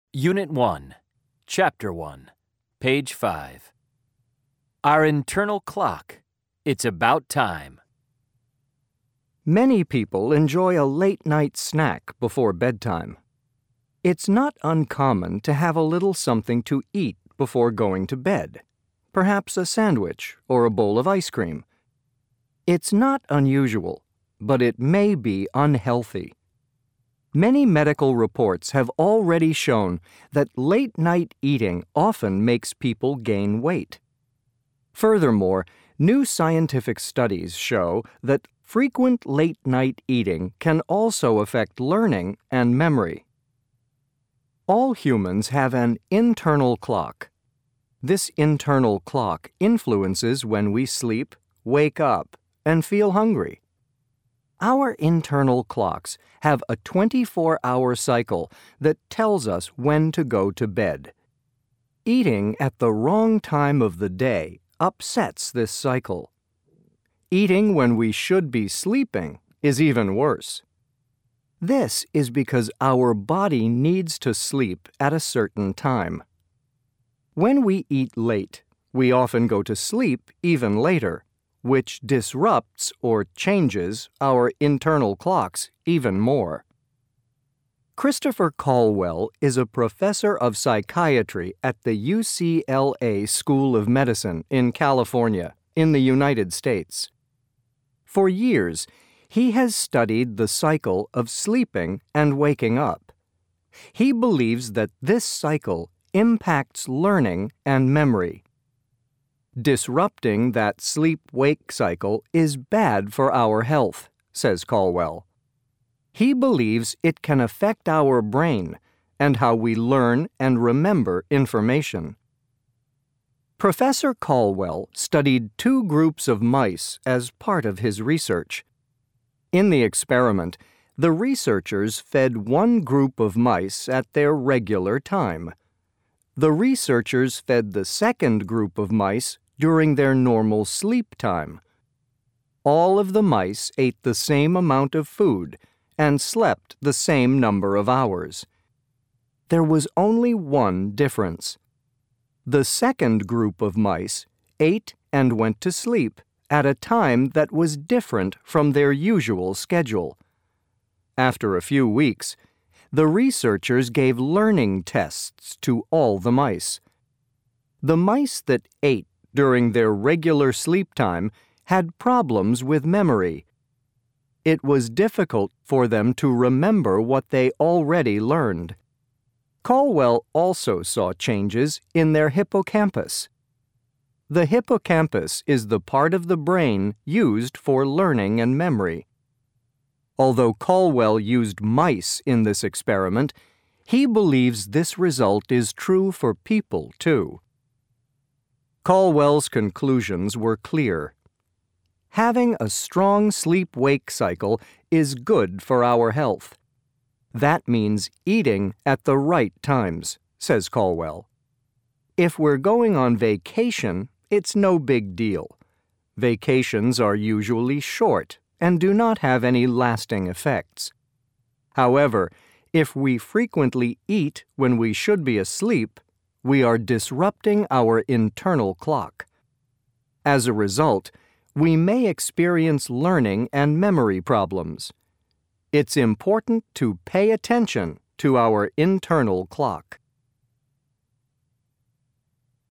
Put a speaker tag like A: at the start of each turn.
A: Unit 1, Chapter 1, Page 5. Our internal clock. It's about time.
B: Many people enjoy a late-night snack before bedtime. It's not uncommon to have a little something to eat before going to bed, perhaps a sandwich or a bowl of ice cream. It's not unusual, but it may be unhealthy. Many medical reports have already shown that late-night eating often makes people gain weight. Furthermore, new scientific studies show that frequent late-night eating can also affect learning and memory. All humans have an internal clock. This internal clock influences when we sleep, wake up, and feel hungry. Our internal clocks have a 24-hour cycle that tells us when to go to bed. Eating at the wrong time of the day upsets this cycle. Eating when we should be sleeping is even worse. This is because our body needs to sleep at a certain time. When we eat late, we often go to sleep even later, which disrupts or changes our internal clocks even more. Christopher Caldwell is a professor of psychiatry at the UCLA School of Medicine in California, in the United States. For years, he has studied the cycle of sleeping and waking up. He believes that this cycle impacts learning and memory. Disrupting that sleep-wake cycle is bad for our health, says Caldwell. He believes it can affect our brain and how we learn and remember information. Professor Caldwell studied 2 groups of mice as part of his research. In the experiment, the researchers fed one group of mice at their regular time. The researchers fed the second group of mice during their normal sleep time. All of the mice ate the same amount of food and slept the same number of hours. There was only one difference. The second group of mice ate and went to sleep at a time that was different from their usual schedule. After a few weeks, the researchers gave learning tests to all the mice. The mice that ate during their regular sleep time had problems with memory. It was difficult for them to remember what they already learned. Caldwell also saw changes in their hippocampus. The hippocampus is the part of the brain used for learning and memory. Although Caldwell used mice in this experiment, he believes this result is true for people too. Caldwell's conclusions were clear. Having a strong sleep-wake cycle is good for our health. That means eating at the right times, says Caldwell. If we're going on vacation, it's no big deal. Vacations are usually short and do not have any lasting effects. However, if we frequently eat when we should be asleep, we are disrupting our internal clock. As a result, we may experience learning and memory problems. It's important to pay attention to our internal clock.